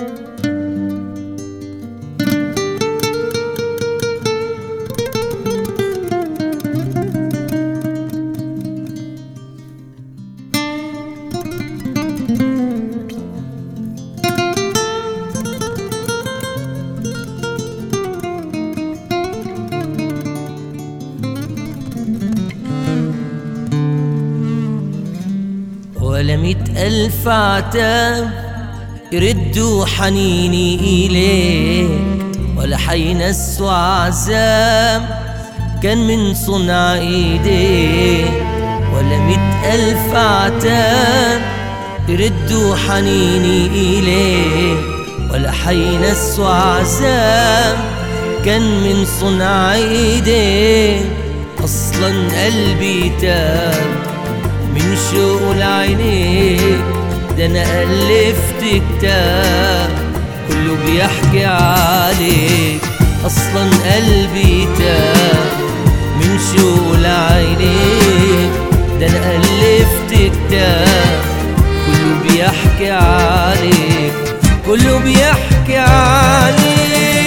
ولا 100,000 عتاب يردوا حنيني إليك، ولا حينسوا عذاب كان من صنع إيديك. ولا 100,000 عتاب يردوا حنيني إليك، ولا حينسوا عذاب كان من صنع إيديك. أصلا قلبي تاب من شوق لعينيك، ده أنا ألفت كتاب كله بيحكي عليك. أصلا قلبي تاب من شوق لعينيك، ده أنا ألفت كتاب كله بيحكي عليك، كله بيحكي عليك.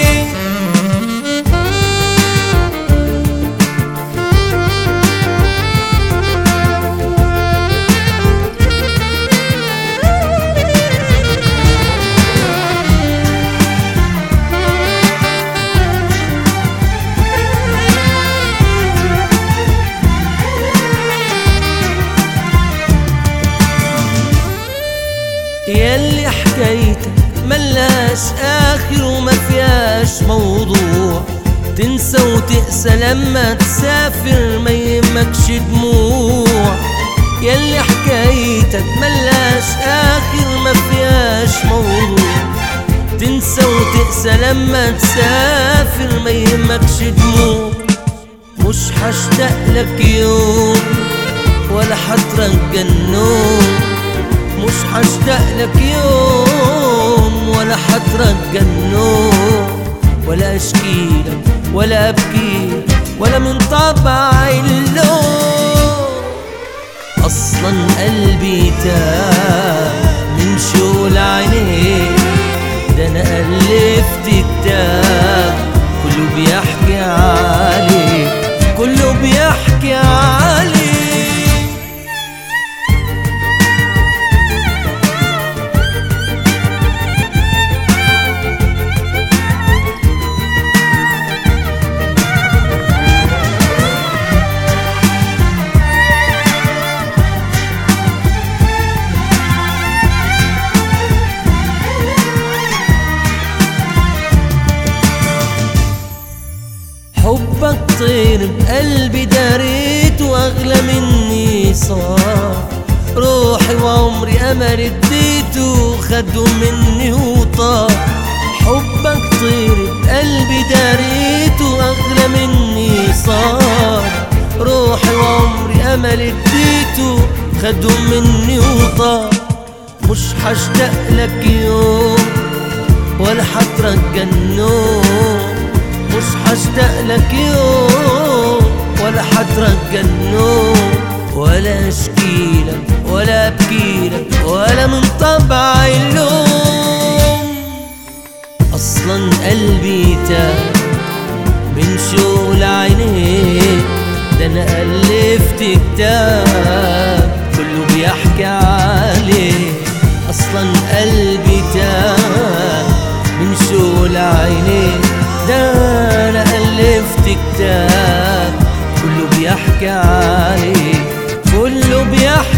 ياللي حكايتك ملاش آخر وما فيهاش موضوع، تنسى وتقسى لما تسافر ما يهمكش دموع. ياللي حكايتك ملاش آخر ما فيهاش موضوع، تنسى وتقسى لما تسافر ما يهمكش دموع. مش هشتاق لك يوم ولا هترجى النوم، مش هشتاق لك يوم ولا هترجى النوم، ولا اشكيلك ولا ابكيلك ولا من طبع اللوم. اصلا قلبي تاب من شوق لعينيك، ده انا الفت كتاب كله بيحكي عليك، كله بيحكي عليك. حبك طير بقلبي داريت واغلى مني صار، روحي وعمري امل اديته خدوا مني وطار. حبك طير بقلبي داريت واغلى مني صار، روحي وعمري امل اديته خدوا مني وطار. مش هشتاق لك يوم ولا هترجى النوم، مش هشتاق لك يوم ولا هترجى النوم، ولا اشكيلك ولا ابكيلك ولا من طبع اللوم. اصلا قلبي تاب من شوق لعينيك، ده انا الفت كتاب كله بيحكي عليك. اصلا قلبي تاب من شوق لعينيك، ده أنا ألفت كتاب كله بيحكي عليك، كله بيحكي